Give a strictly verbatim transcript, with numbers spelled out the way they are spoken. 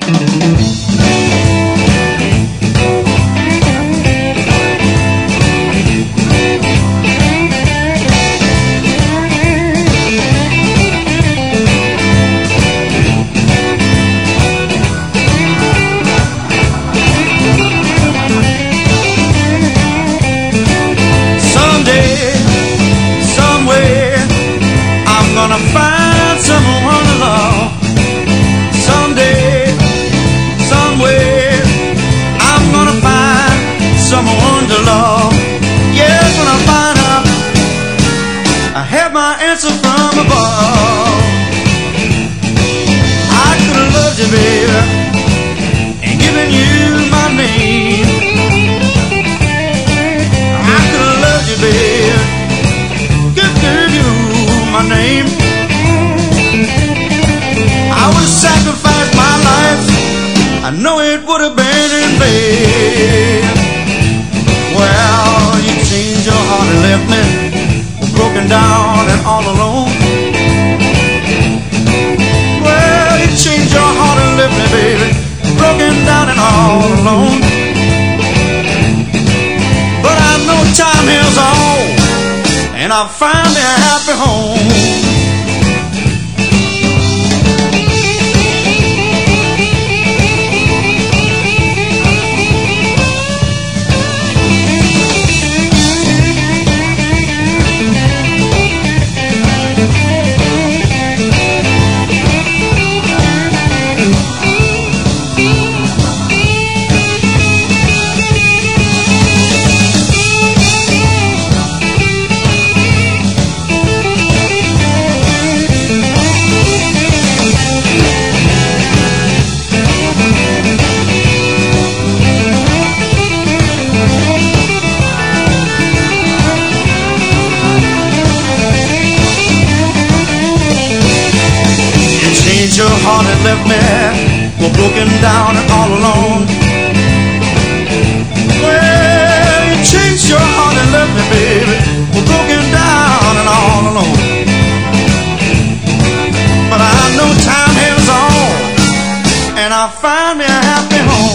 Find someone to love. Someday, somewhere, I'm gonna find someone to love. Yes, when I find out I have my answer from above. I could have loved you, baby, and given you my name. I could have loved you, baby, given you my name. I would have sacrificed my life, I know it would have been in vain. Well, you changed your heart and left me broken down and all alone. Well, you changed your heart and left me, baby, broken down and all alone. But I know time heals all, and I'll find me a happy home. Your heart had left me, well, broken down and all alone. Well, you changed your heart and left me, baby, well, broken down and all alone. But I know time heals on, and I'll find me a happy home.